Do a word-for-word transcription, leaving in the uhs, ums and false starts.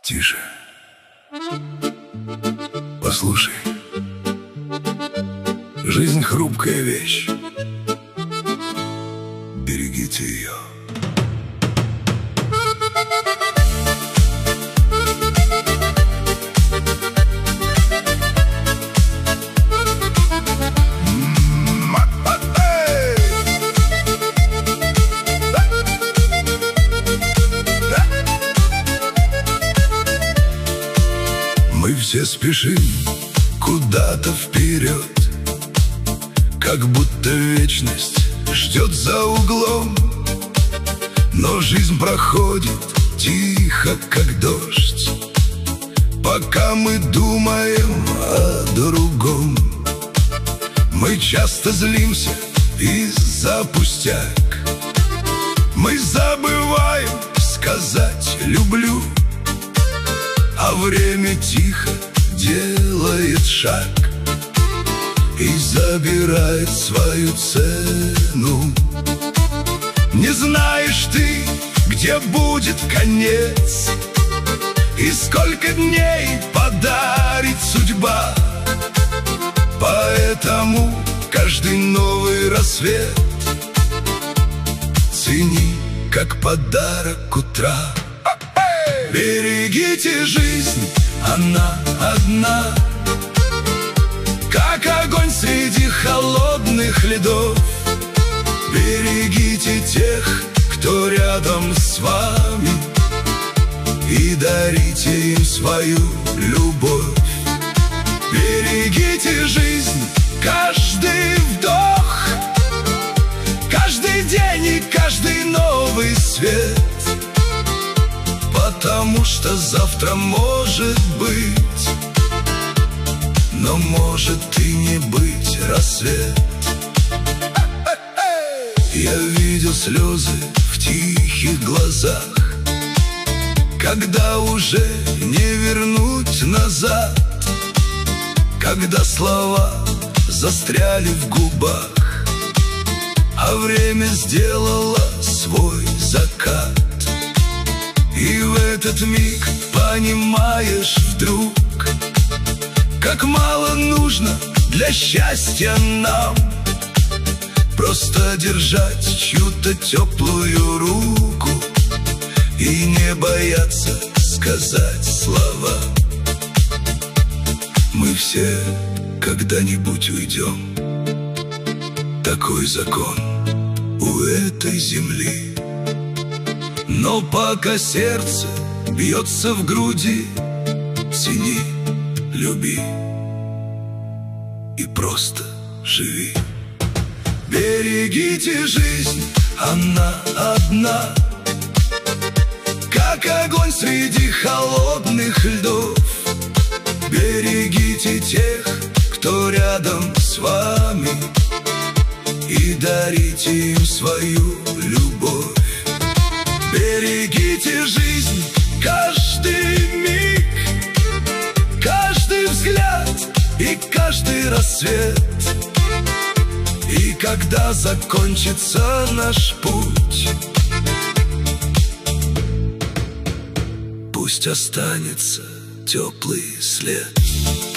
Тише. Послушай. Жизнь хрупкая вещь. Берегите ее. Мы все спешим куда-то вперед, как будто вечность ждет за углом. Но жизнь проходит тихо, как дождь, пока мы думаем о другом. Мы часто злимся из-за пустяк. Мы забываем сказать «люблю», а время тихо делает шаг и забирает свою цену. Не знаешь ты, где будет конец, и сколько дней подарит судьба. Поэтому каждый новый рассвет цени, как подарок утра. Берегите жизнь, она одна, как огонь среди холодных льдов. Берегите тех, кто рядом с вами, и дарите им свою любовь. Берегите жизнь, каждый вдох, каждый день и каждый новый свет, потому что завтра может быть, но может и не быть рассвет. Я видел слезы в тихих глазах, когда уже не вернуть назад, когда слова застряли в губах, а время сделало свой закат. И в этот миг понимаешь вдруг, как мало нужно для счастья нам просто держать чью-то теплую руку и не бояться сказать слова. Мы все когда-нибудь уйдем, такой закон у этой земли. Но пока сердце бьется в груди, цени, люби и просто живи. Берегите жизнь, она одна, как огонь среди холодных льдов. Берегите тех, кто рядом с вами, и дарите им свою любовь. Берегите жизнь, каждый миг, каждый взгляд и каждый рассвет. И когда закончится наш путь, пусть останется теплый след.